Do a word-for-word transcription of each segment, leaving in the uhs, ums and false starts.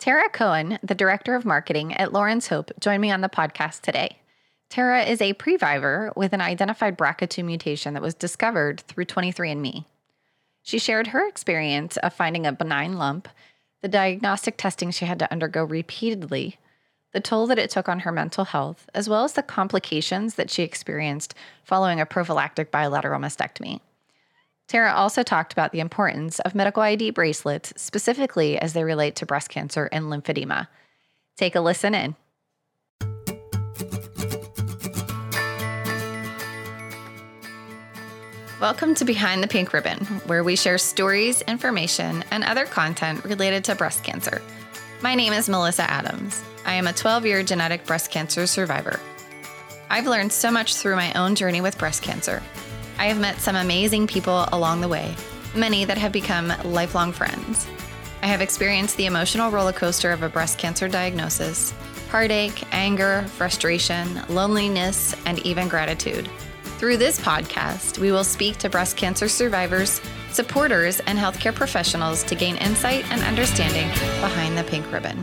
Tara Cohen, the Director of Marketing at Lawrence Hope, joined me on the podcast today. Tara is a previver with an identified B R C A two mutation that was discovered through twenty-three and me. She shared her experience of finding a benign lump, the diagnostic testing she had to undergo repeatedly, the toll that it took on her mental health, as well as the complications that she experienced following a prophylactic bilateral mastectomy. Tara also talked about the importance of medical I D bracelets, specifically as they relate to breast cancer and lymphedema. Take a listen in. Welcome to Behind the Pink Ribbon, where we share stories, information, and other content related to breast cancer. My name is Melissa Adams. I am a twelve-year genetic breast cancer survivor. I've learned so much through my own journey with breast cancer. I have met some amazing people along the way, many that have become lifelong friends. I have experienced the emotional roller coaster of a breast cancer diagnosis, heartache, anger, frustration, loneliness, and even gratitude. Through this podcast, we will speak to breast cancer survivors, supporters, and healthcare professionals to gain insight and understanding behind the pink ribbon.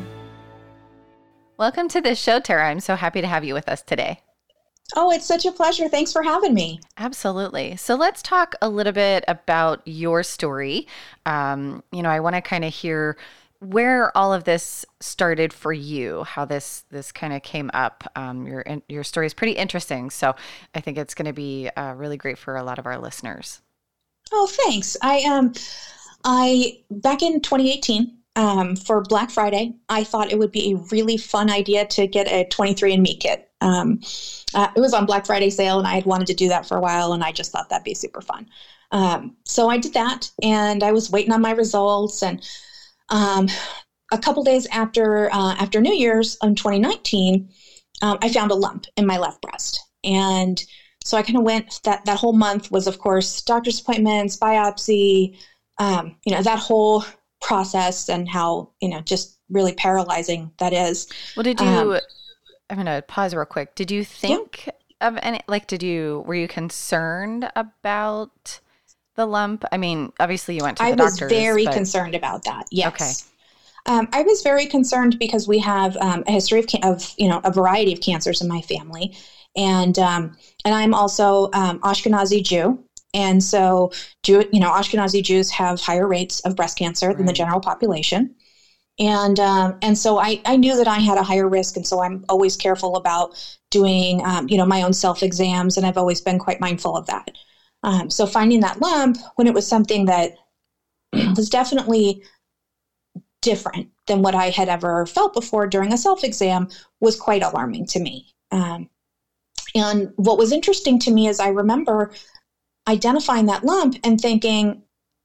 Welcome to this show, Tara. I'm so happy to have you with us today. Oh, it's such a pleasure. Thanks for having me. Absolutely. So let's talk a little bit about your story. Um, you know, I want to kind of hear where all of this started for you, how this this kind of came up. Um, your your story is pretty interesting, so I think it's going to be uh, really great for a lot of our listeners. Oh, thanks. I um, I back in twenty eighteen. Um, for Black Friday, I thought it would be a really fun idea to get a twenty-three and me kit. Um, uh, it was on Black Friday sale, and I had wanted to do that for a while, and I just thought that'd be super fun. Um, so I did that, and I was waiting on my results. And um, a couple days after uh, after New Year's in twenty nineteen, um, I found a lump in my left breast, and so I kind of went. That that whole month was, of course, doctor's appointments, biopsy, um, you know, that whole process, and how, you know, just really paralyzing that is. Well, did you, um, I'm going to pause real quick. Did you think yeah. of any, like, did you, were you concerned about the lump? I mean, obviously you went to the I doctors. I was very but... concerned about that. Yes. Okay. Um, I was very concerned because we have um, a history of, of, you know, a variety of cancers in my family. And, um, and I'm also um, Ashkenazi Jew. And so, Jew, you know, Ashkenazi Jews have higher rates of breast cancer right. than the general population. And um, and so I, I knew that I had a higher risk. And so I'm always careful about doing, um, you know, my own self-exams. And I've always been quite mindful of that. Um, so finding that lump when it was something that was definitely different than what I had ever felt before during a self-exam was quite alarming to me. Um, and what was interesting to me is I remember identifying that lump and thinking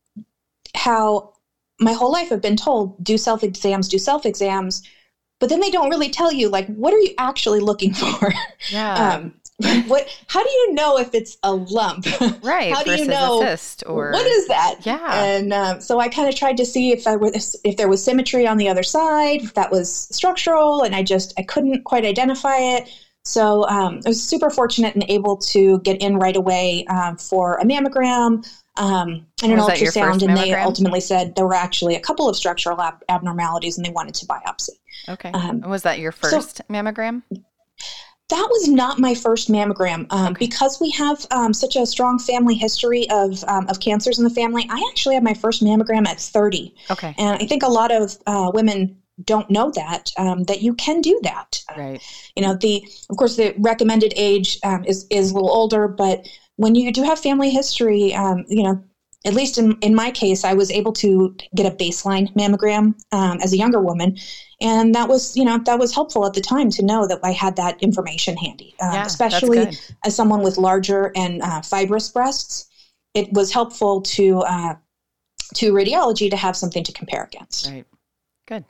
how my whole life I've been told, do self-exams, do self-exams, but then they don't really tell you, like, what are you actually looking for? Yeah. um, what, how do you know if it's a lump? Right. How do you know, a cyst or what is that? Yeah. And um, so I kind of tried to see if I was, if there was symmetry on the other side, if that was structural, and I just, I couldn't quite identify it. So um, I was super fortunate and able to get in right away um, for a mammogram um, and an ultrasound. And they ultimately said there were actually a couple of structural ab- abnormalities and they wanted to biopsy. Okay. Um, was that your first so mammogram? That was not my first mammogram. Um, okay. Because we have um, such a strong family history of um, of cancers in the family, I actually had my first mammogram at thirty. Okay. And I think a lot of uh, women don't know that, um, that you can do that. Right. You know, the, of course, the recommended age um, is, is a little older, but when you do have family history, um, you know, at least in, in my case, I was able to get a baseline mammogram um, as a younger woman. And that was, you know, that was helpful at the time to know that I had that information handy, uh, yeah, especially as someone with larger and uh, fibrous breasts. It was helpful to, uh, to radiology to have something to compare against. Right. Good.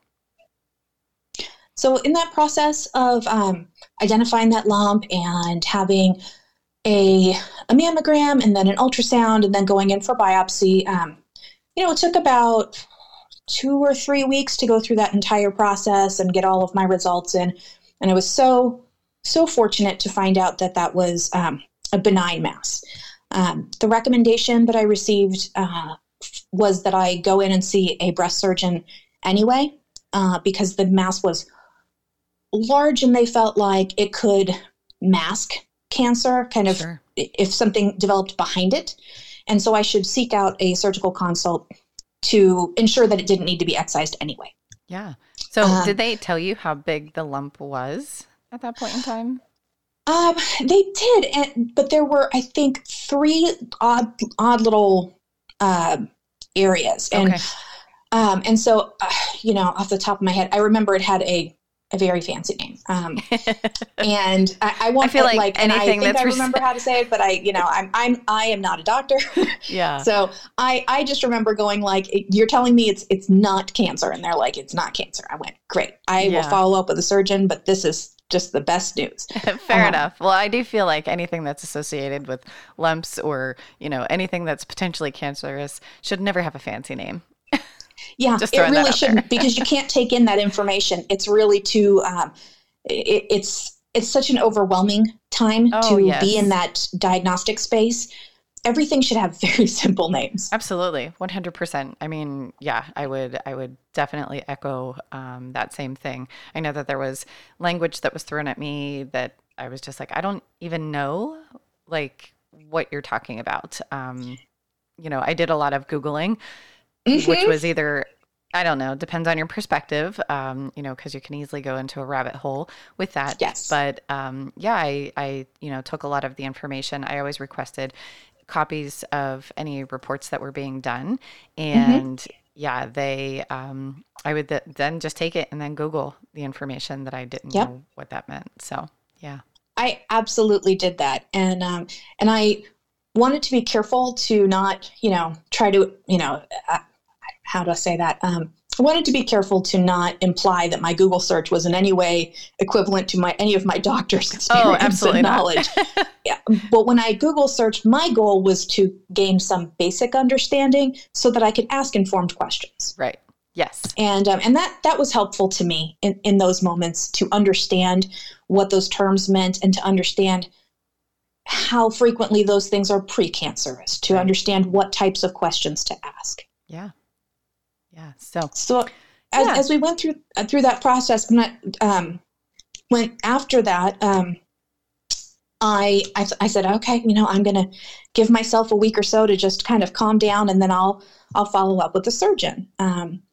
So in that process of um, identifying that lump and having a, a mammogram and then an ultrasound and then going in for biopsy, um, you know, it took about two or three weeks to go through that entire process and get all of my results in. And I was so, so fortunate to find out that that was um, a benign mass. Um, the recommendation that I received uh, was that I go in and see a breast surgeon anyway. uh, because the mass was large and they felt like it could mask cancer, kind of Sure. if something developed behind it. And so I should seek out a surgical consult to ensure that it didn't need to be excised anyway. Yeah. So Um, did they tell you how big the lump was at that point in time? Um, they did, and, but there were, I think, three odd, odd little uh, areas, and Okay. um, and so, uh, you know, off the top of my head, I remember it had a, a very fancy name, um, and I, I want I feel like, like and I anything think that's I res- remember how to say it, but I, you know, I'm I'm I am not a doctor, Yeah. so I I just remember going like, you're telling me it's it's not cancer, and they're like, it's not cancer. I went, great, I Yeah. will follow up with a surgeon, but this is just the best news. Fair Um, enough. Well, I do feel like anything that's associated with lumps or, you know, anything that's potentially cancerous should never have a fancy name. Yeah, Just it throwing that really out there. shouldn't, because you can't take in that information. It's really too, um, it, it's it's such an overwhelming time Oh, to yes. be in that diagnostic space. Everything should have very simple names. Absolutely. one hundred percent. I mean, yeah, I would I would definitely echo um, that same thing. I know that there was language that was thrown at me that I was just like, I don't even know like what you're talking about. Um, you know, I did a lot of Googling, which Mhm. was either, I don't know, depends on your perspective, um, you know, because you can easily go into a rabbit hole with that. Yes. But um, yeah, I, I, you know, took a lot of the information. I always requested copies of any reports that were being done. And yeah, they, um, I would th- then just take it and then Google the information that I didn't Yep. know what that meant. So yeah. I absolutely did that. And, um, and I wanted to be careful to not, you know, try to, you know, uh, how do I say that? Um, I wanted to be careful to not imply that my Google search was in any way equivalent to my any of my doctor's experience Oh, absolutely and not. knowledge. Yeah, but when I Google searched, my goal was to gain some basic understanding so that I could ask informed questions. Right. Yes. And um, and that that was helpful to me in, in those moments, to understand what those terms meant and to understand how frequently those things are precancerous, to Right. understand what types of questions to ask. Yeah. Yeah. So So as, Yeah. as we went through uh, through that process, I'm not, um, when after that, um, I, I I said, okay, you know, I'm going to give myself a week or so to just kind of calm down, and then I'll I'll follow up with the surgeon. Um,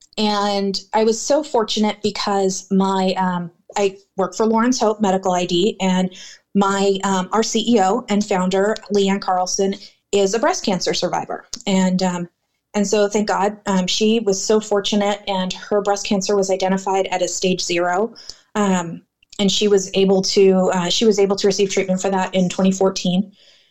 and I was so fortunate because my um, I work for Lawrence Hope Medical I D, and my um, our C E O and founder, Leanne Carlson, is a breast cancer survivor, and um, and so thank God, um, she was so fortunate, and her breast cancer was identified at a stage zero, um, and she was able to uh, she was able to receive treatment for that in twenty fourteen,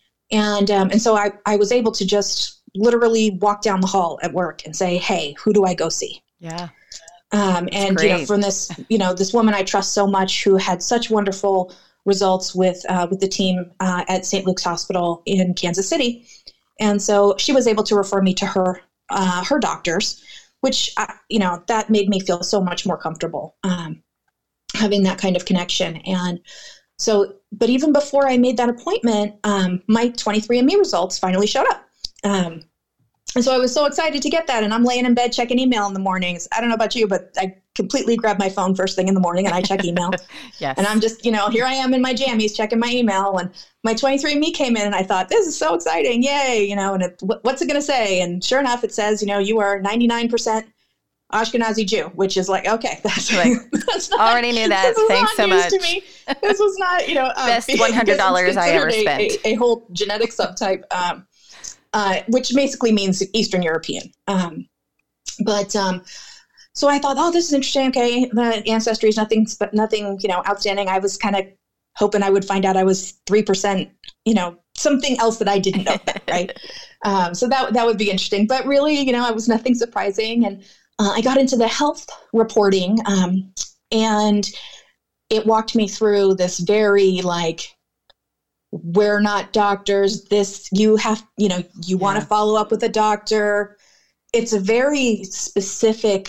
and um, and so I I was able to just literally walk down the hall at work and say, hey, who do I go see? yeah. Um, and you know, great. from this, you know, this woman I trust so much, who had such wonderful results with uh, with the team uh, at Saint Luke's Hospital in Kansas City, and so she was able to refer me to her uh, her doctors, which uh, you know, that made me feel so much more comfortable, um, having that kind of connection. And so, but even before I made that appointment, um, my twenty-three and me results finally showed up. Um, And so I was so excited to get that. And I'm laying in bed checking email in the mornings. I don't know about you, but I completely grab my phone first thing in the morning and I check email. Yes. And I'm just, you know, here I am in my jammies checking my email. And my twenty-three and me came in and I thought, this is so exciting. Yay. You know, and it, what's it going to say? And sure enough, it says, you know, you are ninety-nine percent Ashkenazi Jew, which is like, okay, that's, Like, that's not, already knew that. this was Thanks not so news much. To me. This was not, you know, um, Best one hundred dollars it's I ever considered a- spent. A, a whole genetic subtype. Um, Uh, which basically means Eastern European. Um, but um, so I thought, oh, this is interesting. Okay, the ancestry is nothing, but nothing, you know, outstanding. I was kind of hoping I would find out I was three percent, you know, something else that I didn't know, about, right? Um, so that that would be interesting. But really, you know, it was nothing surprising. And uh, I got into the health reporting, um, and it walked me through this very like, we're not doctors. This, you have, you know, you want to Yeah. follow up with a doctor. It's a very specific,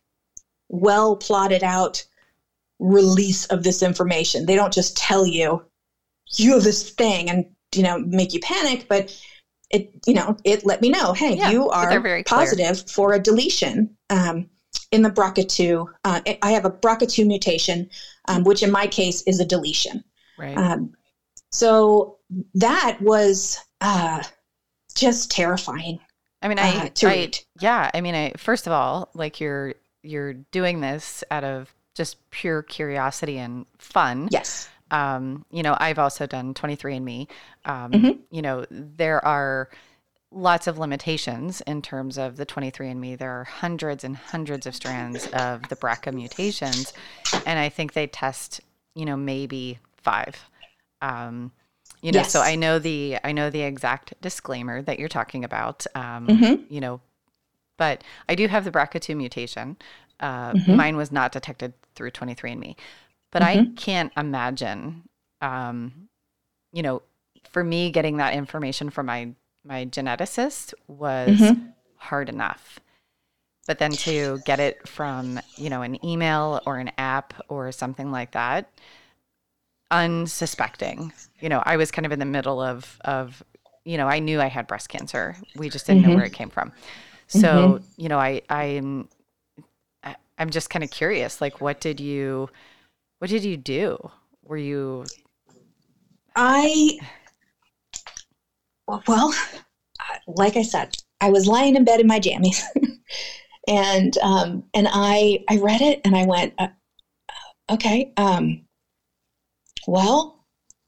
well plotted out release of this information. They don't just tell you, you have this thing and, you know, make you panic, but it, you know, it let me know, hey, Yeah, you but they're are very clear. positive for a deletion. Um, in the B R C A two. Uh, I have a B R C A two mutation, um, which in my case is a deletion. Right. Um, so that was uh, just terrifying. I mean, I, uh, to I read. yeah. I mean, I first of all, like you're you're doing this out of just pure curiosity and fun. Yes. Um, you know, I've also done twenty-three and me. Um, Mhm. You know, there are lots of limitations in terms of the twenty-three and me. There are hundreds and hundreds of strands of the B R C A mutations, and I think they test, you know, maybe five. Um, you know, Yes. so I know the I know the exact disclaimer that you're talking about. Um, Mhm. You know, but I do have the B R C A two mutation. Uh, Mhm. Mine was not detected through twenty-three and me, but I Mhm. can't imagine, um, you know, for me getting that information from my my geneticist was Mhm. hard enough. But then to get it from, you know, an email or an app or something like that, unsuspecting, you know, I was kind of in the middle of, of, you know, I knew I had breast cancer. We just didn't know Mhm. where it came from. So, Mhm. you know, I, I'm, I- I'm just kind of curious, like, what did you, what did you do? Were you, I, well, like I said, I was lying in bed in my jammies, and um, and I I read it and I went, uh, okay, um, well,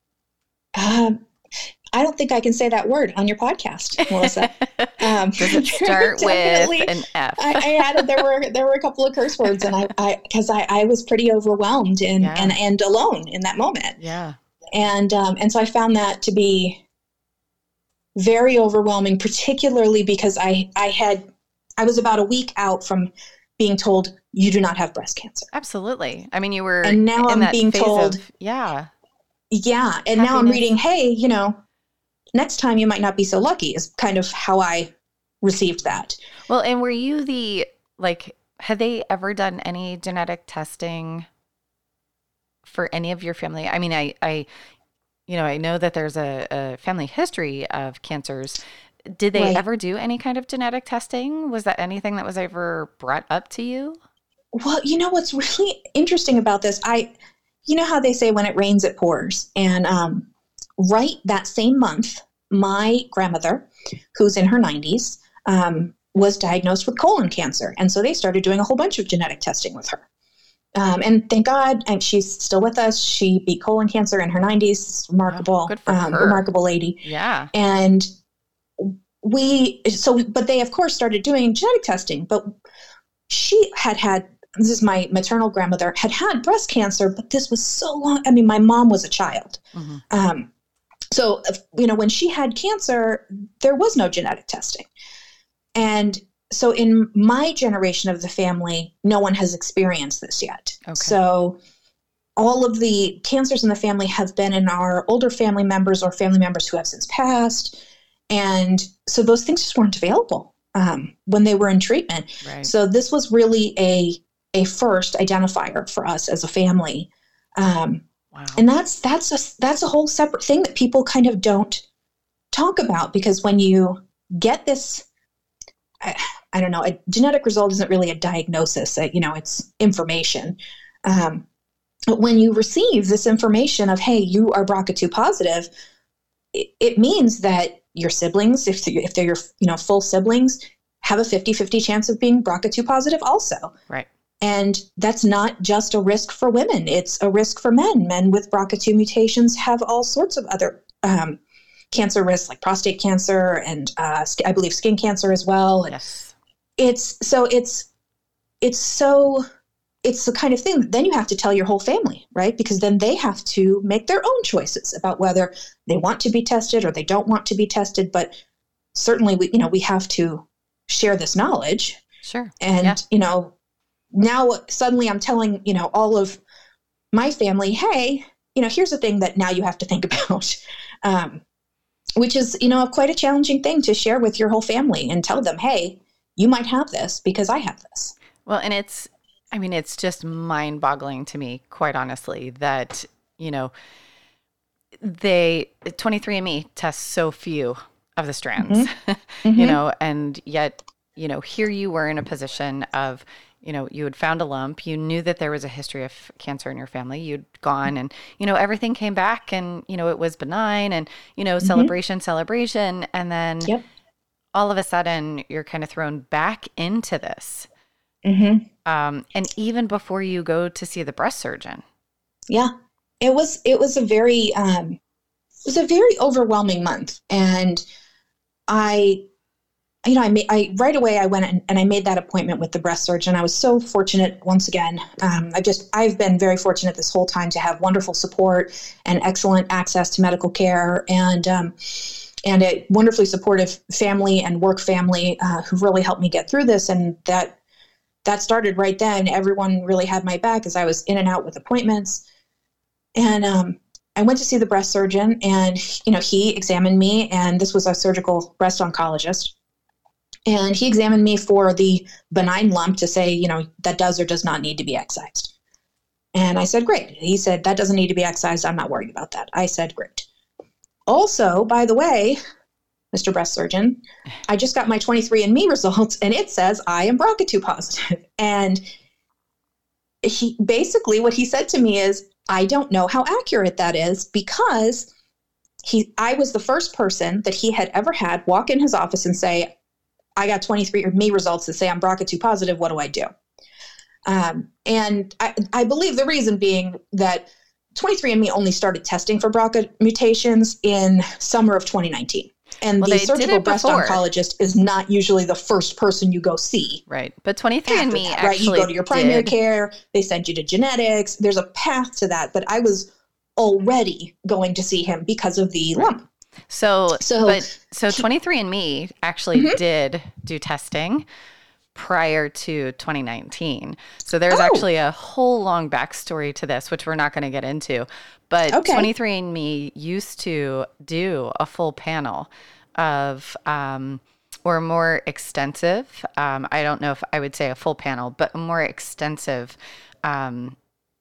um, I don't think I can say that word on your podcast, Melissa. Um, does it start with definitely- an F? I, I added there were there were a couple of curse words, and I I because I, I was pretty overwhelmed and, Yeah. and and alone in that moment, Yeah. and um, and so I found that to be very overwhelming, particularly because I I had I was about a week out from being told you do not have breast cancer. Absolutely. I mean, you were And now in I'm that being phase told- of, yeah. Yeah, and now I'm Happiness. reading, hey, you know, next time you might not be so lucky is kind of how I received that. Well, and were you the, like, had they ever done any genetic testing for any of your family? I mean, I, I, you know, I know that there's a, a family history of cancers. Did they Right. ever do any kind of genetic testing? Was that anything that was ever brought up to you? Well, you know what's really interesting about this? I, you know how they say when it rains, it pours. And um, right that same month, my grandmother, who's in her nineties, um, was diagnosed with colon cancer. And so they started doing a whole bunch of genetic testing with her. Um, and thank God, and she's still with us. She beat colon cancer in her nineties. Remarkable, Wow, good for um, her. remarkable lady. Yeah. And we, so, but they of course started doing genetic testing, but she had had, this is my maternal grandmother, had had breast cancer, but this was so long. I mean, my mom was a child. Mm-hmm. Um, so, you know, when she had cancer, there was no genetic testing. And so in my generation of the family, no one has experienced this yet. Okay. So all of the cancers in the family have been in our older family members or family members who have since passed. And so those things just weren't available um, when they were in treatment. Right. So this was really a a first identifier for us as a family. Um, Wow. and that's that's a, that's a whole separate thing that people kind of don't talk about, because when you get this, I, I don't know, a genetic result isn't really a diagnosis. Uh, you know, it's information. Um, but when you receive this information of, hey, you are B R C A two positive, it, it means that your siblings, if if they're your you know full siblings, have a fifty-fifty chance of being B R C A two positive also. Right. And that's not just a risk for women. It's a risk for men. Men with B R C A two mutations have all sorts of other um, cancer risks, like prostate cancer and uh, I believe skin cancer as well. And Yes. it's so it's it's so it's the kind of thing that then you have to tell your whole family, right? Because then they have to make their own choices about whether they want to be tested or they don't want to be tested. But certainly, we you know we have to share this knowledge. Sure. And Yeah. you know. Now suddenly I'm telling, you know, all of my family, hey, you know, here's the thing that now you have to think about, um, which is, you know, quite a challenging thing to share with your whole family and tell them, hey, you might have this because I have this. Well, and it's, I mean, it's just mind boggling to me, quite honestly, that, you know, they, twenty-three and me tests so few of the strands, Mm-hmm. you know, and yet, you know, here you were in a position of, you know, you had found a lump, you knew that there was a history of cancer in your family, you'd gone and, you know, everything came back and, you know, it was benign and, you know, Mm-hmm. celebration, celebration. And then Yep. all of a sudden you're kind of thrown back into this. Mm-hmm. Um, and even before you go to see the breast surgeon. Yeah, it was, it was a very, um, it was a very overwhelming month. And I, you know, I made, I right away I went and, and I made that appointment with the breast surgeon. I was so fortunate once again. Um, I just, I've been very fortunate this whole time to have wonderful support and excellent access to medical care and, um, and a wonderfully supportive family and work family uh, who really helped me get through this. And that, that started right then. Everyone really had my back as I was in and out with appointments. And, um, I went to see the breast surgeon and, you know, he examined me, and this was a surgical breast oncologist. And he examined me for the benign lump to say, you know, that does or does not need to be excised. And I said, great. He said, that doesn't need to be excised. I'm not worried about that. I said, great. Also, by the way, Mister Breast Surgeon, I just got my twenty-three and me results, and it says I am B R C A two positive. And he basically what he said to me is, I don't know how accurate that is, because he, I was the first person that he had ever had walk in his office and say, I got twenty-three or me results that say I'm B R C A two positive. What do I do? Um, and I, I believe the reason being that twenty-three and me only started testing for B R C A mutations in summer of twenty nineteen. And Well, the they did surgical it breast before. oncologist is not usually the first person you go see. Right. But twenty-three and After me that, right? actually You go to your primary did. care, they send you to genetics. There's a path to that. But I was already going to see him because of the lump. So, So- but so twenty-three and me actually Mm-hmm. did do testing prior to twenty nineteen. So there's Oh. actually a whole long backstory to this, which we're not going to get into. But Okay. twenty-three and me used to do a full panel of, um, or more extensive. Um, I don't know if I would say a full panel, but a more extensive, um,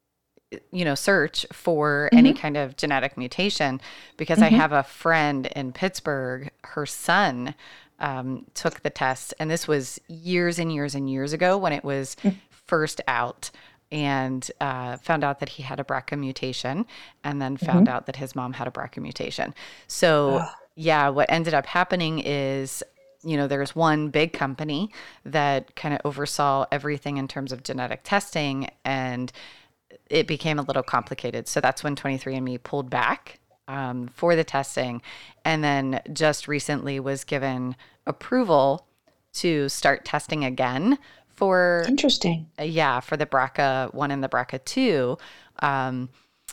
you know, search for any kind of genetic mutation, because I have a friend in Pittsburgh, her son um, took the test, and this was years and years and years ago when it was first out, and uh, found out that he had a B R C A mutation, and then found out that his mom had a B R C A mutation. So Ugh. yeah, what ended up happening is, you know, there's one big company that kind of oversaw everything in terms of genetic testing, and it became a little complicated. So that's when twenty-three and me pulled back um, for the testing, and then just recently was given approval to start testing again for, Interesting. uh, yeah, for the B R C A one and the B R C A two, um,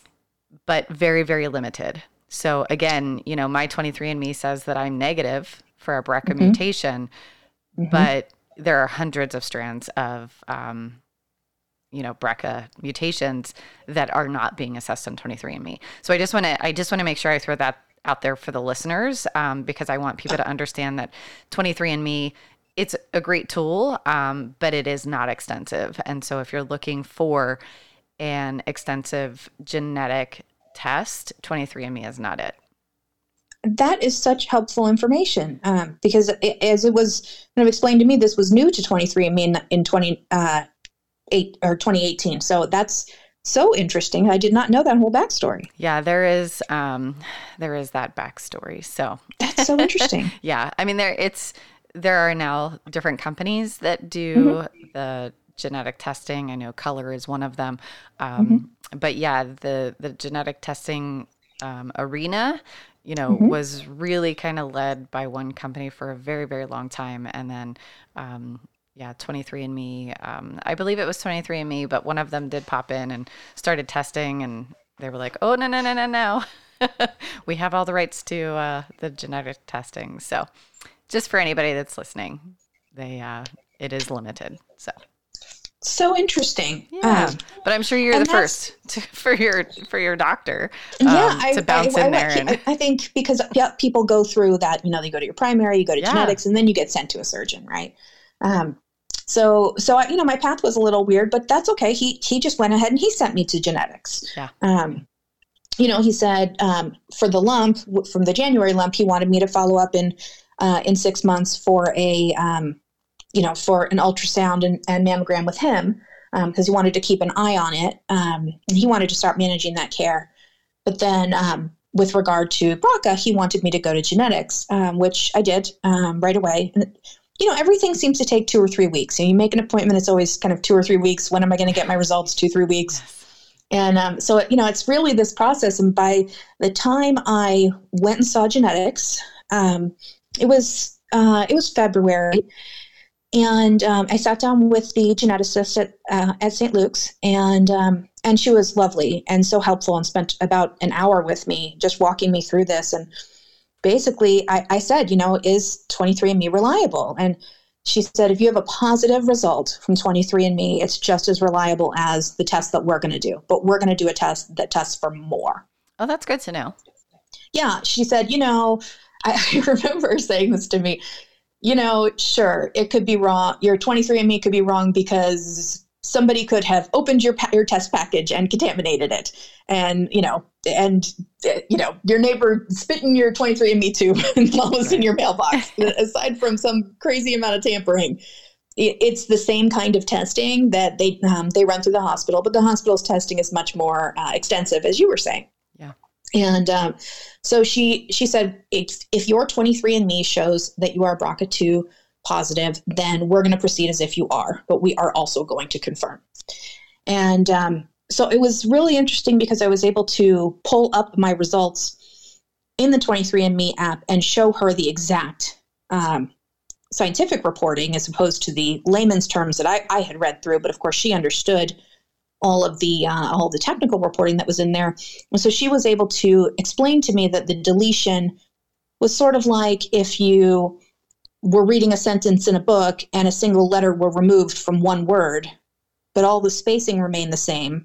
but very, very limited. So again, you know, my twenty-three and me says that I'm negative for a B R C A mutation, but there are hundreds of strands of, um, you know, B R C A mutations that are not being assessed on twenty-three and me. So I just want to, I just want to make sure I throw that out there for the listeners, um, because I want people to understand that twenty-three and me, it's a great tool, um, but it is not extensive. And so if you're looking for an extensive genetic test, twenty-three and me is not it. That is such helpful information, um, because it, as it was kind of explained to me, this was new to twenty-three and me in, in twenty, uh, eight, or twenty eighteen. So that's so interesting. I did not know that whole backstory. Yeah, there is um, there is that backstory. So That's so interesting. yeah, I mean there it's there are now different companies that do the genetic testing. I know Color is one of them, um, but yeah, the the genetic testing um, arena, you know, was really kind of led by one company for a very very long time, and then. Um, Yeah, twenty-three and me. Um, I believe it was twenty-three and me, but one of them did pop in and started testing, and they were like, "Oh no, no, no, no, no! We have all the rights to uh, the genetic testing." So, just for anybody that's listening, they uh, it is limited. So, So interesting. yeah, Um, but I'm sure you're the and that's- first to, for your for your doctor um, yeah, I, to bounce I, in I, there. And, I, I think because yeah, people go through that. You know, they go to your primary, you go to Yeah. genetics, and then you get sent to a surgeon, right? Um, so, so I, you know, my path was a little weird, but that's okay. He he just went ahead and he sent me to genetics. Yeah. Um, you know, he said um, for the lump w- from the January lump, he wanted me to follow up in uh, in six months for a um, you know, for an ultrasound and, and mammogram with him because um, he wanted to keep an eye on it. Um, and he wanted to start managing that care. But then um, with regard to B R C A, he wanted me to go to genetics, um, which I did um, right away. And, you know, everything seems to take two or three weeks. So you make an appointment, it's always kind of two or three weeks. When am I going to get my results? Two, three weeks. And um, so, you know, it's really this process. And by the time I went and saw genetics, um, it was uh, it was February. And um, I sat down with the geneticist at, uh, at Saint Luke's, and um, and she was lovely and so helpful and spent about an hour with me just walking me through this. And basically, I, I said, you know, is twenty-three and me reliable? And she said, if you have a positive result from twenty-three and me, it's just as reliable as the test that we're going to do. But we're going to do a test that tests for more. Oh, that's good to know. Yeah. She said, you know, I, I remember saying this to me, you know, sure, it could be wrong. Your twenty-three and me could be wrong because somebody could have opened your your test package and contaminated it. And, you know, and, uh, you know, your neighbor spit in your twenty-three and me tube and while it was in your mailbox. Aside from some crazy amount of tampering, it, it's the same kind of testing that they um, they run through the hospital, but the hospital's testing is much more uh, extensive, as you were saying. Yeah. And um, so she she said, if, if your twenty-three and me shows that you are B R C A two positive, then we're going to proceed as if you are, but we are also going to confirm. And um, so it was really interesting because I was able to pull up my results in the twenty-three and me app and show her the exact um, scientific reporting as opposed to the layman's terms that I, I had read through. But of course, she understood all of the uh, all of the technical reporting that was in there. And so she was able to explain to me that the deletion was sort of like if you were reading a sentence in a book and a single letter were removed from one word, but all the spacing remained the same.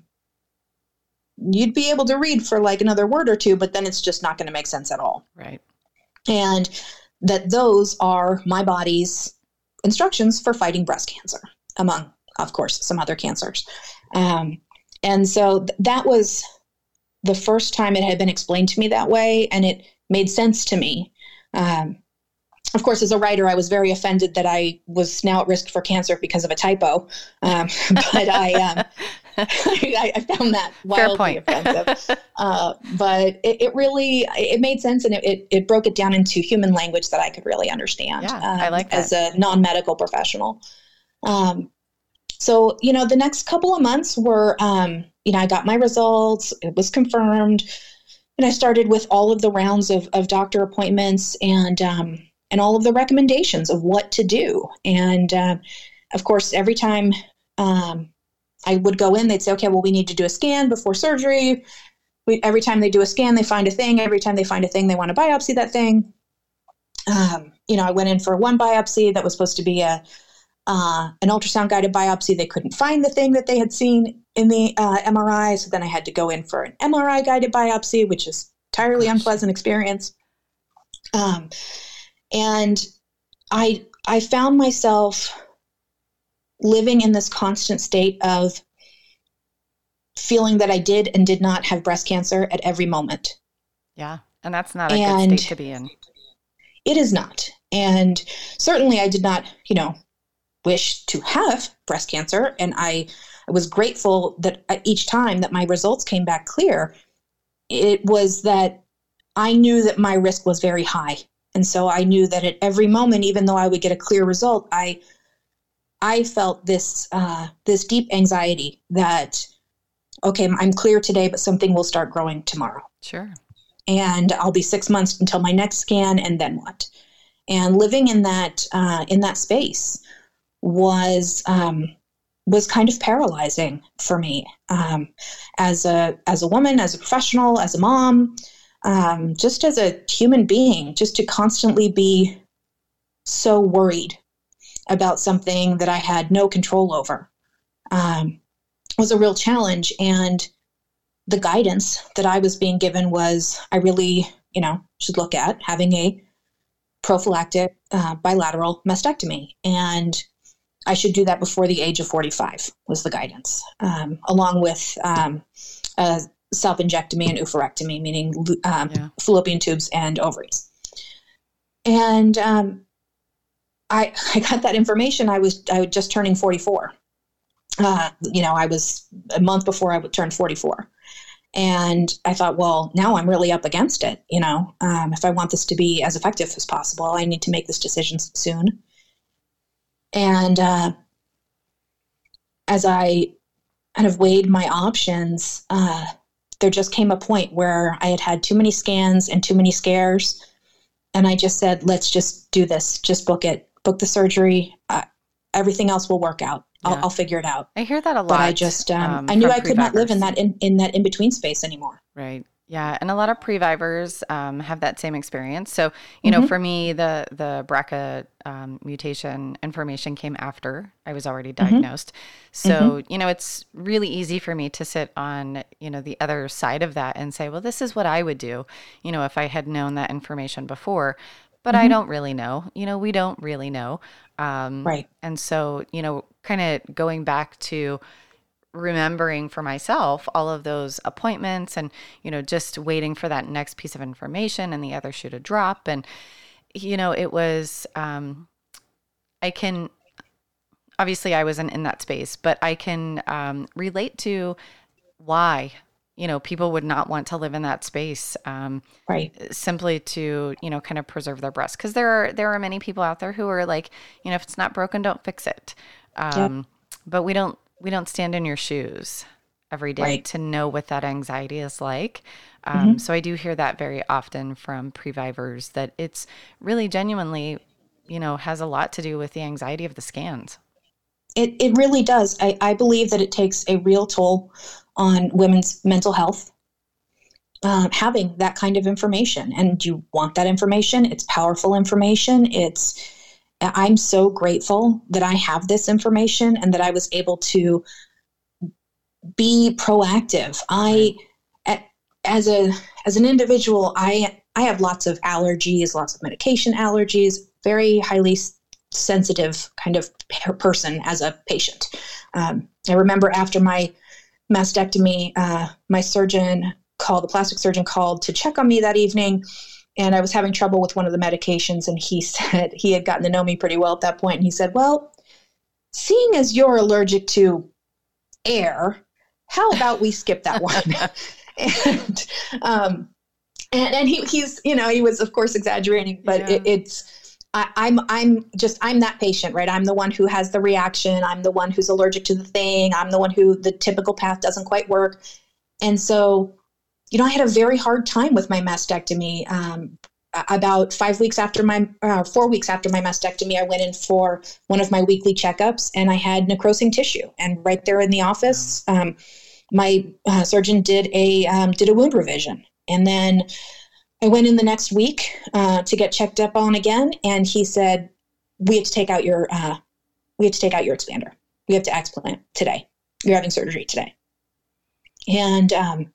You'd be able to read for like another word or two, but then it's just not going to make sense at all. Right. And that those are my body's instructions for fighting breast cancer, among, of course, some other cancers. Um, and so th- that was the first time it had been explained to me that way, and it made sense to me. Um, Of course, as a writer, I was very offended that I was now at risk for cancer because of a typo. Um, but I, um, I, I found that wildly offensive. Uh, but it, it really, it made sense, and it, it, it broke it down into human language that I could really understand. Yeah, um, I like that. As a non-medical professional. Um, so, you know, the next couple of months were, um, you know, I got my results. It was confirmed. And I started with all of the rounds of, of doctor appointments and, um, and all of the recommendations of what to do. And uh, of course, every time um, I would go in, they'd say, okay, well, we need to do a scan before surgery. We, every time they do a scan, they find a thing. Every time they find a thing, they want to biopsy that thing. Um, you know, I went in for one biopsy that was supposed to be a uh, an ultrasound guided biopsy. They couldn't find the thing that they had seen in the uh, M R I. So then I had to go in for an M R I guided biopsy, which is entirely unpleasant experience. Um, And I I found myself living in this constant state of feeling that I did and did not have breast cancer at every moment. Yeah, and that's not a and good state to be in. It is not. And certainly I did not, you know, wish to have breast cancer. And I, I was grateful that each time that my results came back clear, it was that I knew that my risk was very high. And so I knew that at every moment, even though I would get a clear result, I I felt this uh, this deep anxiety that, okay, I'm clear today, but something will start growing tomorrow. Sure. And I'll be six months until my next scan, and then what? And living in that uh, in that space was um, was kind of paralyzing for me um, as a as a woman, as a professional, as a mom. Um, just as a human being, just to constantly be so worried about something that I had no control over um, was a real challenge. And the guidance that I was being given was I really, you know, should look at having a prophylactic uh, bilateral mastectomy. And I should do that before the age of forty-five was the guidance, um, along with um, a self-injectomy and oophorectomy, meaning um, yeah. fallopian tubes and ovaries. And um, I, I got that information. I was, I was just turning forty-four. Uh, you know, I was a month before I would turn forty-four. And I thought, well, now I'm really up against it. You know, um, if I want this to be as effective as possible, I need to make this decision soon. And uh, as I kind of weighed my options, uh, there just came a point where I had had too many scans and too many scares. And I just said, let's just do this. Just book it. Book the surgery. Uh, everything else will work out. I'll, Yeah. I'll figure it out. I hear that a lot. But I just, um, um, I knew from I could not live in previvors. that, in, in that in-between space anymore. Right. Yeah. And a lot of previvors um, have that same experience. So, you know, Mhm. for me, the, the B R C A um, mutation information came after I was already diagnosed. So, you know, it's really easy for me to sit on, you know, the other side of that and say, well, this is what I would do, you know, if I had known that information before. But I Mhm. don't really know. You know, we don't really know. Um, Right. And so, you know, kind of going back to remembering for myself all of those appointments and, you know, just waiting for that next piece of information and the other shoe to drop. And, you know, it was, um, I can, obviously I wasn't in that space, but I can um, relate to why, you know, people would not want to live in that space. Um, Right. simply to, you know, kind of preserve their breast. Cause there are, there are many people out there who are like, you know, if it's not broken, don't fix it. Um, but we don't, we don't stand in your shoes every day Right. to know what that anxiety is like. Um, so I do hear that very often from previvors that it's really genuinely, you know, has a lot to do with the anxiety of the scans. It, it really does. I, I believe that it takes a real toll on women's mental health. Um, having that kind of information, and you want that information. It's powerful information. It's, I'm so grateful that I have this information and that I was able to be proactive. I, as a, as an individual, I, I have lots of allergies, lots of medication allergies, very highly sensitive kind of person as a patient. Um, I remember after my mastectomy, uh, my surgeon called, the plastic surgeon called to check on me that evening. And I was having trouble with one of the medications. And he said, he had gotten to know me pretty well at that point. And he said, well, seeing as you're allergic to air, how about we skip that one? and, um, and, and he, he's, you know, he was of course exaggerating, but Yeah. it, it's, I, I'm, I'm just, I'm that patient, right? I'm the one who has the reaction. I'm the one who's allergic to the thing. I'm the one who the typical path doesn't quite work. And so, you know, I had a very hard time with my mastectomy. Um, about five weeks after my, uh, four weeks after my mastectomy, I went in for one of my weekly checkups and I had necrosing tissue. And right there in the office, um, my uh, surgeon did a, um, did a wound revision. And then I went in the next week uh, to get checked up on again. And he said, we have to take out your, uh, we have to take out your expander. We have to explant today. You're having surgery today. And, um,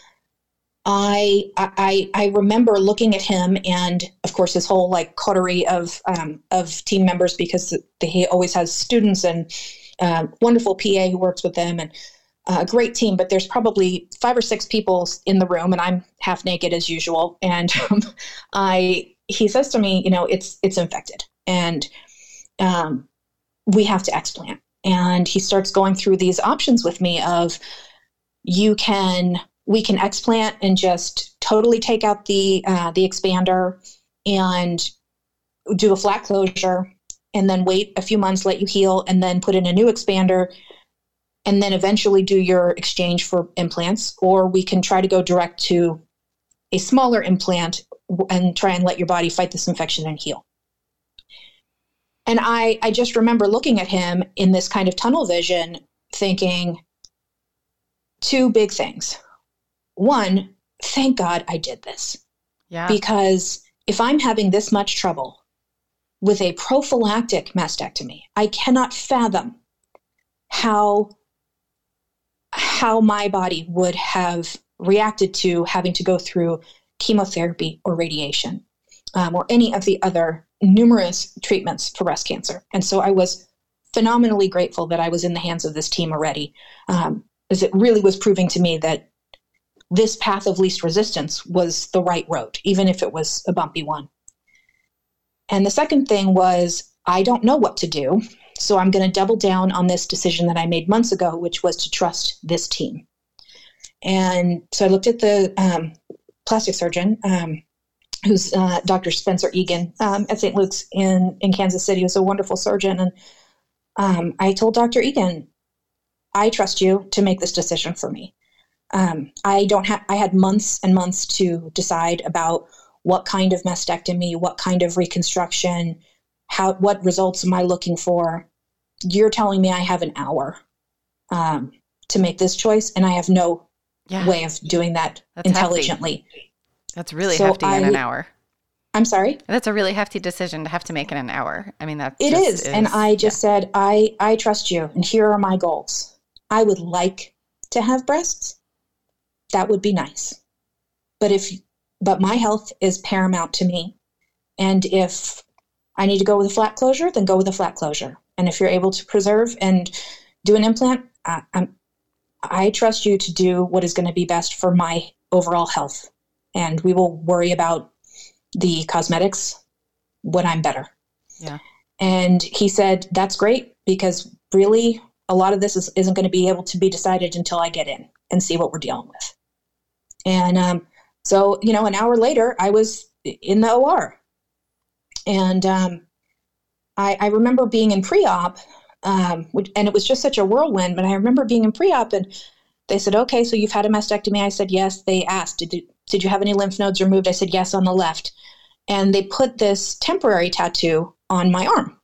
I, I, I remember looking at him and of course his whole like coterie of, um, of team members, because he always has students and, uh, wonderful P A who works with them and uh, a great team, but there's probably five or six people in the room and I'm half naked as usual. And, um, I, he says to me, you know, it's, it's infected and, um, we have to explant. And he starts going through these options with me of, you can, we can explant and just totally take out the uh, the expander and do a flat closure and then wait a few months, let you heal, and then put in a new expander and then eventually do your exchange for implants. Or we can try to go direct to a smaller implant and try and let your body fight this infection and heal. And I, I just remember looking at him in this kind of tunnel vision thinking two big things. One, thank God I did this. Yeah. Because if I'm having this much trouble with a prophylactic mastectomy, I cannot fathom how, how my body would have reacted to having to go through chemotherapy or radiation, um, or any of the other numerous treatments for breast cancer. And so I was phenomenally grateful that I was in the hands of this team already, um, as it really was proving to me that this path of least resistance was the right road, even if it was a bumpy one. And the second thing was I don't know what to do. So I'm going to double down on this decision that I made months ago, which was to trust this team. And so I looked at the um, plastic surgeon, um, who's uh, Doctor Spencer Egan um, at Saint Luke's in, in Kansas City. He was a wonderful surgeon. And um, I told Doctor Egan, I trust you to make this decision for me. Um, I don't have, I had months and months to decide about what kind of mastectomy, what kind of reconstruction, how, what results am I looking for? You're telling me I have an hour um, to make this choice, and I have no yeah. way of doing that That's intelligently. Hefty. That's really so hefty I, in an hour. I'm sorry? That's a really hefty decision to have to make in an hour. I mean, that It is. is. And I just yeah. said, I, I trust you, and here are my goals. I would like to have breasts. That would be nice. But if, but my health is paramount to me. And if I need to go with a flat closure, then go with a flat closure. And if you're able to preserve and do an implant, I, I'm, I trust you to do what is going to be best for my overall health. And we will worry about the cosmetics when I'm better. Yeah. And he said, that's great, because really a lot of this is, isn't going to be able to be decided until I get in and see what we're dealing with. And um, so, you know, an hour later, I was in the O R. And um, I, I remember being in pre-op, um, which, and it was just such a whirlwind, but I remember being in pre-op, and they said, okay, so you've had a mastectomy. I said, yes. They asked, did you, did you have any lymph nodes removed? I said, yes, on the left. And they put this temporary tattoo on my arm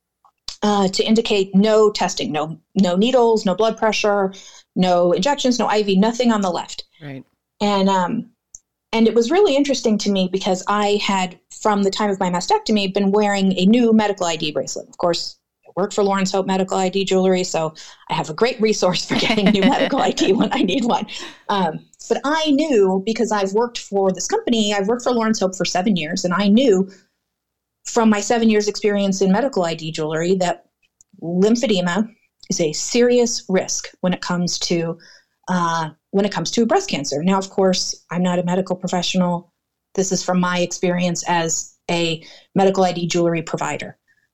uh, to indicate no testing, no, no needles, no blood pressure, no injections, no I V, nothing on the left. Right. And, um, and it was really interesting to me because I had, from the time of my mastectomy, been wearing a new medical I D bracelet. Of course, I work for Lawrence Hope Medical I D Jewelry, so I have a great resource for getting new medical I D when I need one. Um, but I knew, because I've worked for this company, I've worked for Lawrence Hope for seven years, and I knew from my seven years experience in medical I D jewelry that lymphedema is a serious risk when it comes to uh, when it comes to breast cancer. Now, of course, I'm not a medical professional. This is from my experience as a medical I D jewelry provider.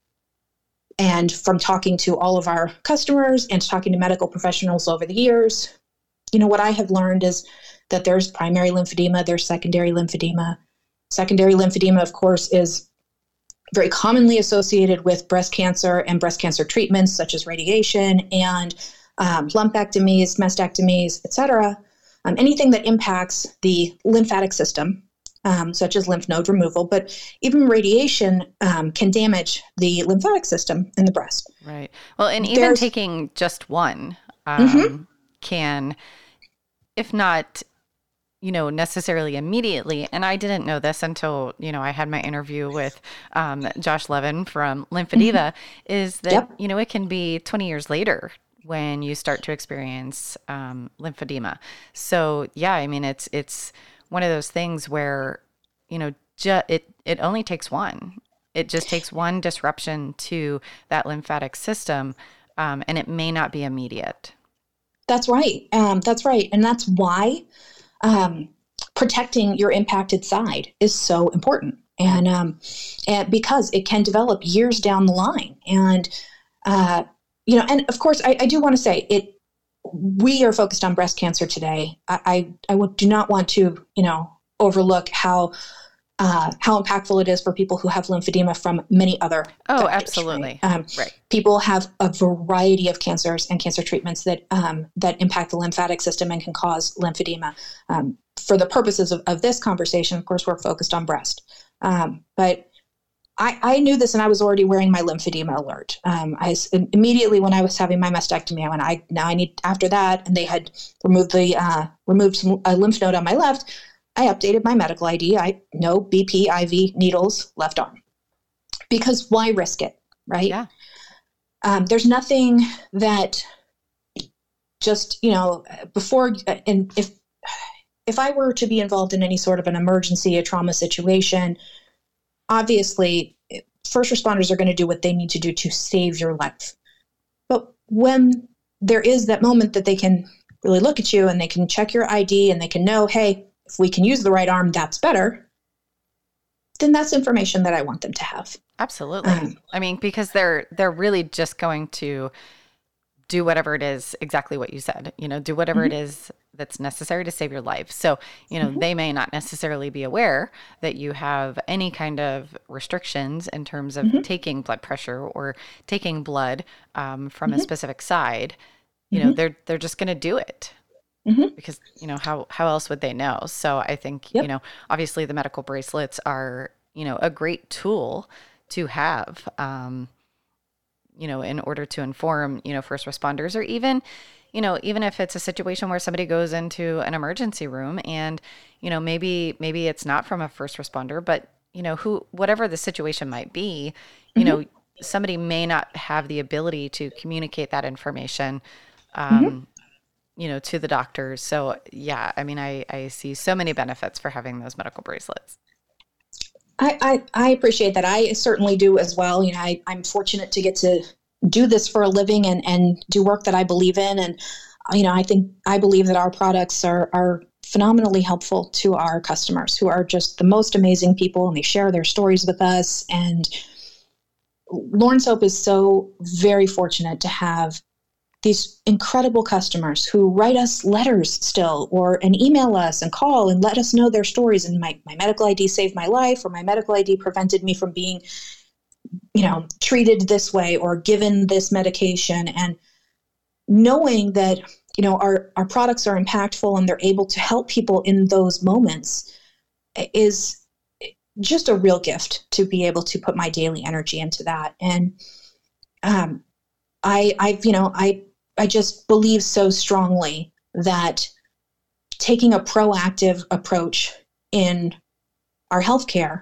And from talking to all of our customers and talking to medical professionals over the years, you know, what I have learned is that there's primary lymphedema, there's secondary lymphedema. Secondary lymphedema, of course, is very commonly associated with breast cancer and breast cancer treatments such as radiation and um, lumpectomies, mastectomies, et cetera. Um, anything that impacts the lymphatic system, um, such as lymph node removal, but even radiation um, can damage the lymphatic system in the breast. Right. Well, and even There's, taking just one um, mm-hmm. can, if not, you know, necessarily immediately. And I didn't know this until, you know, I had my interview with um, Josh Levin from Lymphediva, mm-hmm. is that, yep. you know, it can be twenty years later when you start to experience um, lymphedema. So, yeah, I mean, it's it's one of those things where, you know, ju- it, it only takes one. It just takes one disruption to that lymphatic system, um, and it may not be immediate. That's right. Um, that's right. And that's why um, protecting your impacted side is so important. And, um, and because it can develop years down the line. And, uh, you know, and of course, I, I do want to say it, we are focused on breast cancer today. I, I, I would, do not want to, you know, overlook how uh, how impactful it is for people who have lymphedema from many other Oh, factors, absolutely. Right? Um, right. People have a variety of cancers and cancer treatments that um, that impact the lymphatic system and can cause lymphedema. Um, for the purposes of, of this conversation, of course, we're focused on breast. Um, but I, I knew this, and I was already wearing my lymphedema alert. Um, I immediately when I was having my mastectomy, I went, I now I need after that, and they had removed the uh, removed some, a lymph node on my left. I updated my medical I D. I no B P, I V, needles, left arm. Because why risk it, right? Yeah. Um, there's nothing that just, you know, before, and if if I were to be involved in any sort of an emergency, a trauma situation, obviously, first responders are going to do what they need to do to save your life. But when there is that moment that they can really look at you and they can check your I D and they can know, hey, if we can use the right arm, that's better. then that's information that I want them to have. Absolutely. Um, I mean, because they're they're really just going to do whatever it is, exactly what you said, you know, do whatever mm-hmm. it is that's necessary to save your life. So, you know, mm-hmm. they may not necessarily be aware that you have any kind of restrictions in terms of mm-hmm. taking blood pressure or taking blood um, from mm-hmm. a specific side. You mm-hmm. know, they're they're just going to do it. Mm-hmm. Because, you know, how, how else would they know? So I think, yep. you know, obviously the medical bracelets are, you know, a great tool to have, um, you know, in order to inform, you know, first responders, or even, you know, even if it's a situation where somebody goes into an emergency room and, you know, maybe, maybe it's not from a first responder, but, you know, who, whatever the situation might be, you mm-hmm. know, somebody may not have the ability to communicate that information, um, mm-hmm. you know, to the doctors. So yeah, I mean, I, I see so many benefits for having those medical bracelets. I, I, I appreciate that. I certainly do as well. You know, I, I'm fortunate to get to do this for a living and, and do work that I believe in. And, you know, I think, I believe that our products are, are phenomenally helpful to our customers, who are just the most amazing people, and they share their stories with us. And Lauren's Hope is so very fortunate to have these incredible customers who write us letters still, or and email us and call and let us know their stories. And my, my medical I D saved my life, or my medical I D prevented me from being, you know, treated this way or given this medication. And knowing that, you know, our, our products are impactful and they're able to help people in those moments is just a real gift, to be able to put my daily energy into that. And um, I, I've, you know, I, I just believe so strongly that taking a proactive approach in our healthcare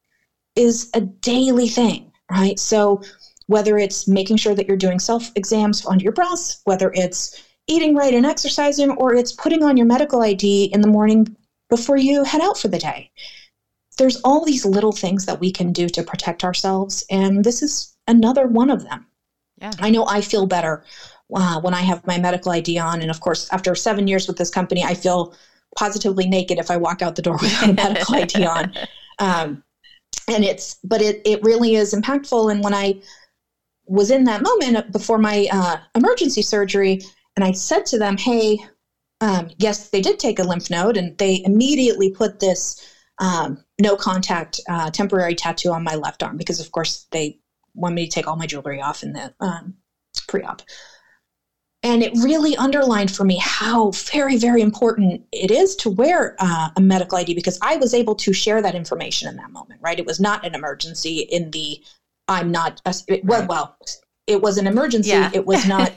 is a daily thing, right? So whether it's making sure that you're doing self-exams on your breasts, whether it's eating right and exercising, or it's putting on your medical I D in the morning before you head out for the day, there's all these little things that we can do to protect ourselves. And this is another one of them. Yeah. I know I feel better uh, when I have my medical I D on. And of course, after seven years with this company, I feel positively naked if I walk out the door with my medical I D on. Um, and it's, but it, it really is impactful. And when I was in that moment before my uh, emergency surgery, and I said to them, hey, um, yes, they did take a lymph node, and they immediately put this um, no contact uh, temporary tattoo on my left arm, because of course they want me to take all my jewelry off in the um, pre-op. And it really underlined for me how very, very important it is to wear uh, a medical I D, because I was able to share that information in that moment, right? It was not an emergency in the, I'm not, a, it, well, well, it was an emergency. Yeah. It was not,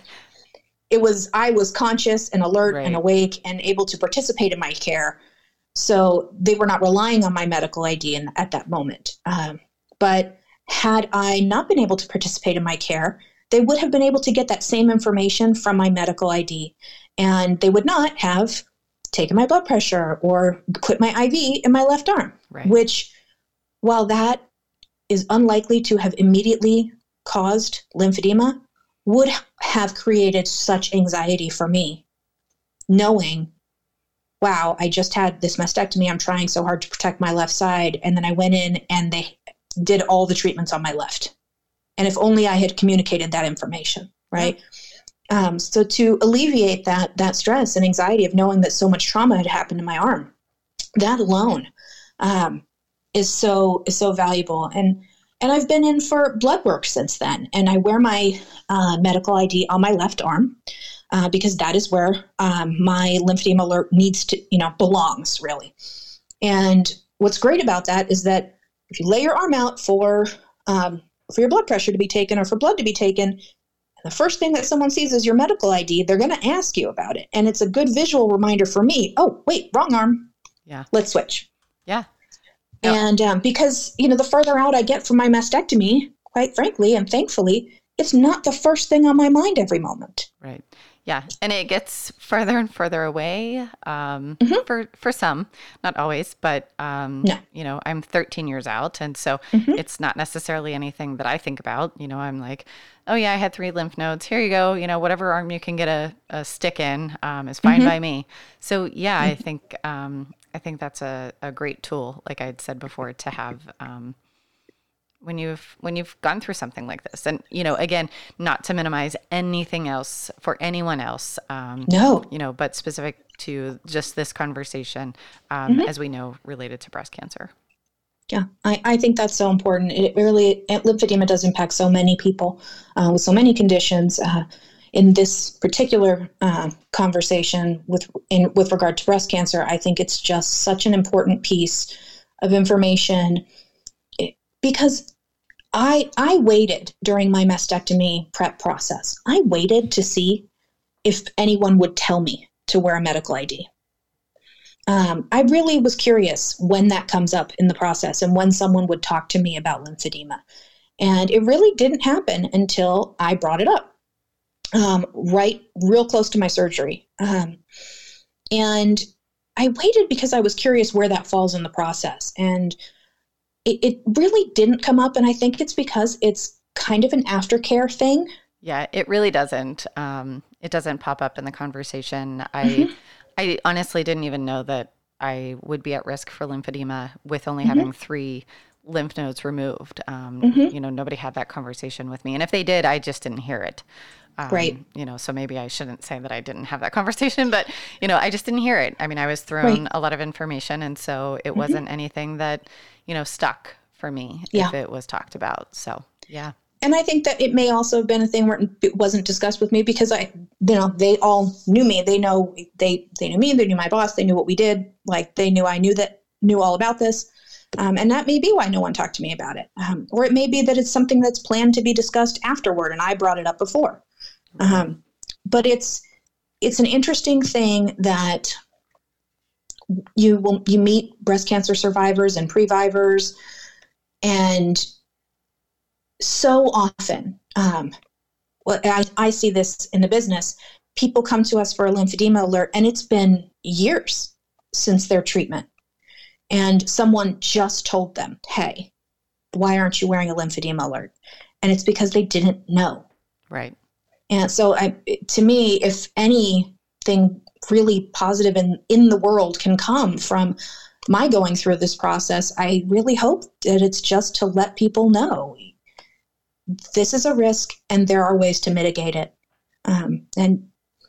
it was, I was conscious and alert right. and awake and able to participate in my care. So they were not relying on my medical I D in, at that moment. Um, but had I not been able to participate in my care, they would have been able to get that same information from my medical I D, and they would not have taken my blood pressure or put my I V in my left arm, right. which, while that is unlikely to have immediately caused lymphedema, would have created such anxiety for me, knowing, wow, I just had this mastectomy. I'm trying so hard to protect my left side. And then I went in and they did all the treatments on my left. And if only I had communicated that information, right? Yeah. Um, so to alleviate that that stress and anxiety of knowing that so much trauma had happened to my arm, that alone um, is so is so valuable. And and I've been in for blood work since then, and I wear my uh, medical I D on my left arm uh, because that is where um, my lymphedema alert needs to, you know, belongs really. And what's great about that is that if you lay your arm out for um, for your blood pressure to be taken or for blood to be taken, and the first thing that someone sees is your medical I D, they're going to ask you about it. And it's a good visual reminder for me. Oh, wait, wrong arm. Yeah. Let's switch. Yeah. Yep. And um, because, you know, the further out I get from my mastectomy, quite frankly, and thankfully, it's not the first thing on my mind every moment. Right. Yeah. And it gets further and further away um, mm-hmm. for, for some, not always, but, um, no. you know, I'm thirteen years out. And so mm-hmm. it's not necessarily anything that I think about. You know, I'm like, oh, yeah, I had three lymph nodes. Here you go. You know, whatever arm you can get a, a stick in um, is fine mm-hmm. by me. So, yeah, mm-hmm. I think um, I think that's a, a great tool, like I'd said before, to have um, when you've when you've gone through something like this. And, you know, again, not to minimize anything else for anyone else. Um, no. You know, but specific to just this conversation, um, mm-hmm. as we know, related to breast cancer. Yeah, I, I think that's so important. It really, lymphedema does impact so many people uh, with so many conditions. Uh, in this particular uh, conversation with in with regard to breast cancer, I think it's just such an important piece of information it, because I I waited during my mastectomy prep process. I waited to see if anyone would tell me to wear a medical I D. Um, I really was curious when that comes up in the process and when someone would talk to me about lymphedema. And it really didn't happen until I brought it up, um, right, real close to my surgery. Um, and I waited because I was curious where that falls in the process. And it, it really didn't come up. And I think it's because it's kind of an aftercare thing. Yeah, it really doesn't. Um, it doesn't pop up in the conversation. I mm-hmm. I honestly didn't even know that I would be at risk for lymphedema with only mm-hmm. having three lymph nodes removed. Um, mm-hmm. You know, nobody had that conversation with me. And if they did, I just didn't hear it. Um, right. You know, so maybe I shouldn't say that I didn't have that conversation, but, you know, I just didn't hear it. I mean, I was thrown right. a lot of information. And so it mm-hmm. wasn't anything that, you know, stuck for me yeah. if it was talked about. So, yeah. And I think that it may also have been a thing where it wasn't discussed with me because I, you know, they all knew me. They know, they, they knew me, they knew my boss, they knew what we did. Like they knew I knew that, knew all about this. Um, and that may be why no one talked to me about it. Um, or it may be that it's something that's planned to be discussed afterward and I brought it up before. Um, but it's, it's an interesting thing that you will, you meet breast cancer survivors and previvors, and so often, um, well, I, I see this in the business. People come to us for a lymphedema alert, and it's been years since their treatment. And someone just told them, hey, why aren't you wearing a lymphedema alert? And it's because they didn't know. Right. And so I, to me, if anything really positive in, in the world can come from my going through this process, I really hope that it's just to let people know this is a risk and there are ways to mitigate it. Um, and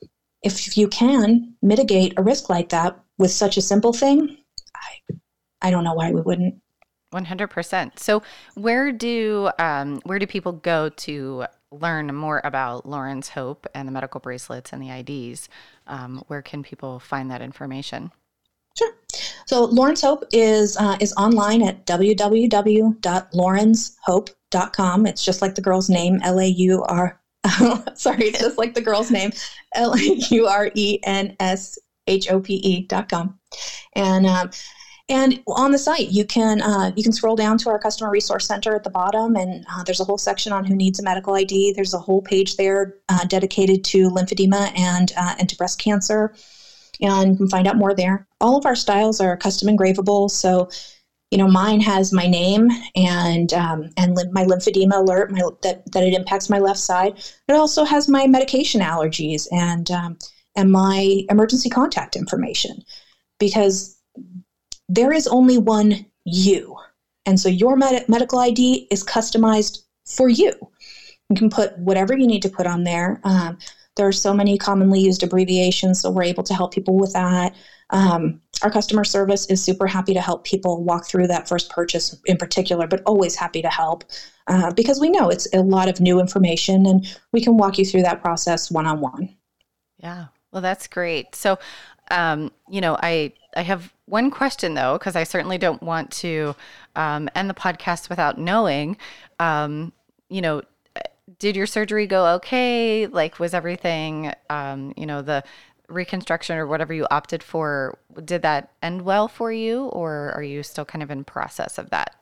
if you can mitigate a risk like that with such a simple thing, I, I don't know why we wouldn't. one hundred percent. So where do, um, where do people go to learn more about Lauren's Hope and the medical bracelets and the I Ds? Um, where can people find that information? Sure. So Lauren's Hope is uh, is online at w w w dot laurens hope dot com. It's just like the girl's name, L A U R. Sorry, it's just like the girl's name, L A U R E N S H O P E dot com. And um, and on the site, you can uh, you can scroll down to our customer resource center at the bottom, and uh, there's a whole section on who needs a medical I D. There's a whole page there uh, dedicated to lymphedema and uh, and to breast cancer. And you can find out more there. All of our styles are custom engravable. So, you know, mine has my name and um, and lim- my lymphedema alert, my, that, that it impacts my left side. It also has my medication allergies and um, and my emergency contact information, because there is only one you. And so your med- medical I D is customized for you. You can put whatever you need to put on there. Um, There are so many commonly used abbreviations, so we're able to help people with that. Um, our customer service is super happy to help people walk through that first purchase in particular, but always happy to help uh, because we know it's a lot of new information, and we can walk you through that process one-on-one. Yeah, well, that's great. So, um, you know, I, I have one question, though, because I certainly don't want to um, end the podcast without knowing, um, you know, did your surgery go okay? Like, was everything, um, you know, the reconstruction or whatever you opted for, did that end well for you, or are you still kind of in process of that?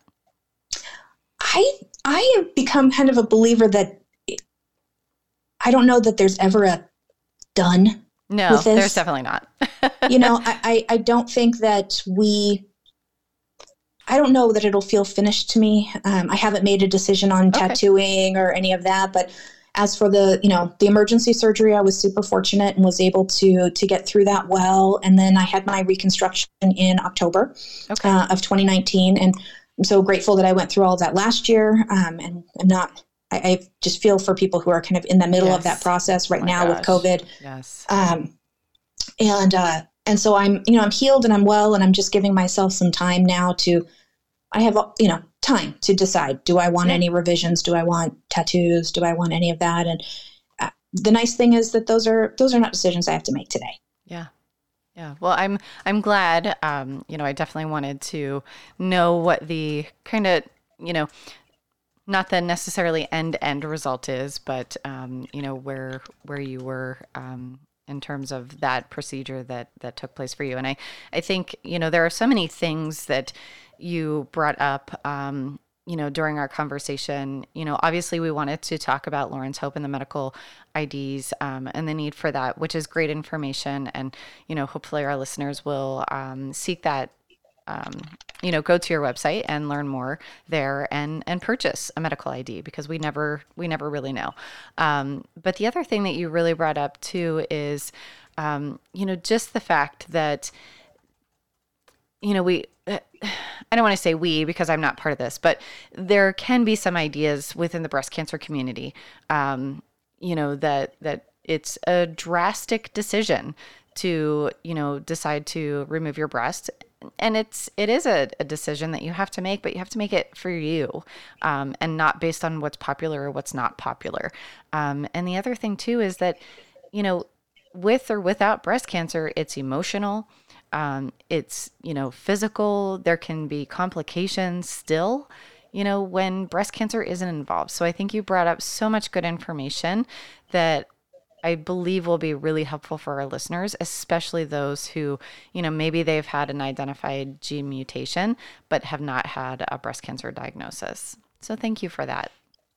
I I have become kind of a believer that I don't know that there's ever a done. No, with this. There's definitely not. You know, I, I, I don't think that we. I don't know that it'll feel finished to me. Um, I haven't made a decision on okay. tattooing or any of that, but as for the, you know, the emergency surgery, I was super fortunate and was able to to get through that well. And then I had my reconstruction in October okay. uh, of twenty nineteen. And I'm so grateful that I went through all of that last year. Um, and I'm not, I, I just feel for people who are kind of in the middle yes. of that process right oh now gosh. with COVID. Yes. Um, and, uh, and so I'm, you know, I'm healed and I'm well, and I'm just giving myself some time now to, I have, you know, time to decide, do I want yeah. any revisions? Do I want tattoos? Do I want any of that? And uh, the nice thing is that those are, those are not decisions I have to make today. Yeah. Yeah. Well, I'm, I'm glad, um, you know, I definitely wanted to know what the kind of, you know, not the necessarily end end result is, but, um, you know, where, where you were, um, in terms of that procedure that, that took place for you. And I, I think, you know, there are so many things that you brought up, um, you know, during our conversation. You know, obviously we wanted to talk about Lauren's Hope and the medical I Ds, um, and the need for that, which is great information. And, you know, hopefully our listeners will, um, seek that, um, you know, go to your website and learn more there and, and purchase a medical I D, because we never, we never really know. Um, but the other thing that you really brought up too is, um, you know, just the fact that, you know, we, I don't want to say we, because I'm not part of this, but there can be some ideas within the breast cancer community, um, you know, that, that it's a drastic decision to, you know, decide to remove your breast. And it's, it is a, a decision that you have to make, but you have to make it for you, um, and not based on what's popular or what's not popular. Um, and the other thing too, is that, you know, with or without breast cancer, it's emotional. Um, it's, you know, physical. There can be complications still, you know, when breast cancer isn't involved. So I think you brought up so much good information that I believe will be really helpful for our listeners, especially those who, you know, maybe they've had an identified gene mutation, but have not had a breast cancer diagnosis. So thank you for that.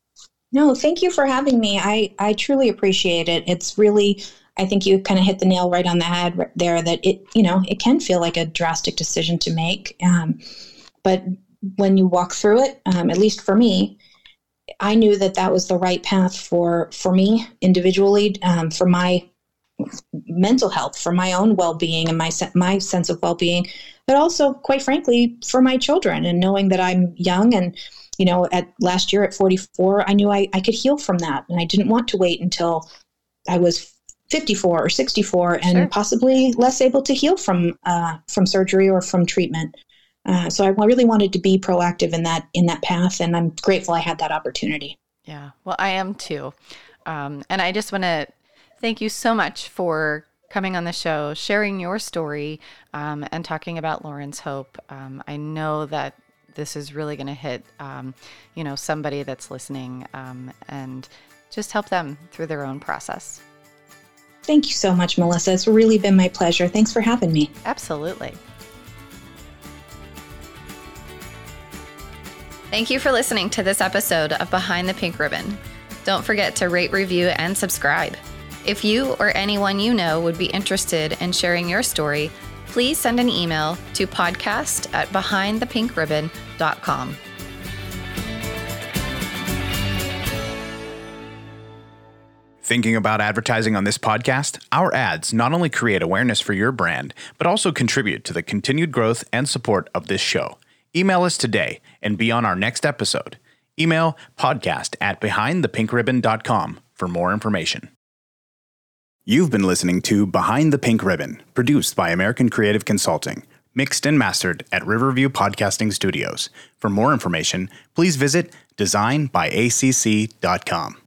No, thank you for having me. I, I truly appreciate it. It's really, I think you kind of hit the nail right on the head there, that it, you know, it can feel like a drastic decision to make. Um, but when you walk through it, um, at least for me, I knew that that was the right path for, for me individually, um, for my mental health, for my own well-being and my, my sense of well-being, but also, quite frankly, for my children, and knowing that I'm young and, you know, at last year at forty-four, I knew I, I could heal from that. And I didn't want to wait until I was fifty-four or sixty-four and sure. possibly less able to heal from, uh, from surgery or from treatment. Uh, so I really wanted to be proactive in that, in that path. And I'm grateful I had that opportunity. Yeah, well, I am too. Um, and I just want to thank you so much for coming on the show, sharing your story, um, and talking about Lauren's Hope. Um, I know that this is really going to hit, um, you know, somebody that's listening, um, and just help them through their own process. Thank you so much, Melissa. It's really been my pleasure. Thanks for having me. Absolutely. Thank you for listening to this episode of Behind the Pink Ribbon. Don't forget to rate, review, and subscribe. If you or anyone you know would be interested in sharing your story, please send an email to podcast at behind the pink ribbon dot com. Thinking about advertising on this podcast? Our ads not only create awareness for your brand, but also contribute to the continued growth and support of this show. Email us today and be on our next episode. Email podcast at behind the pink ribbon dot com for more information. You've been listening to Behind the Pink Ribbon, produced by American Creative Consulting, mixed and mastered at Riverview Podcasting Studios. For more information, please visit design by A C C dot com.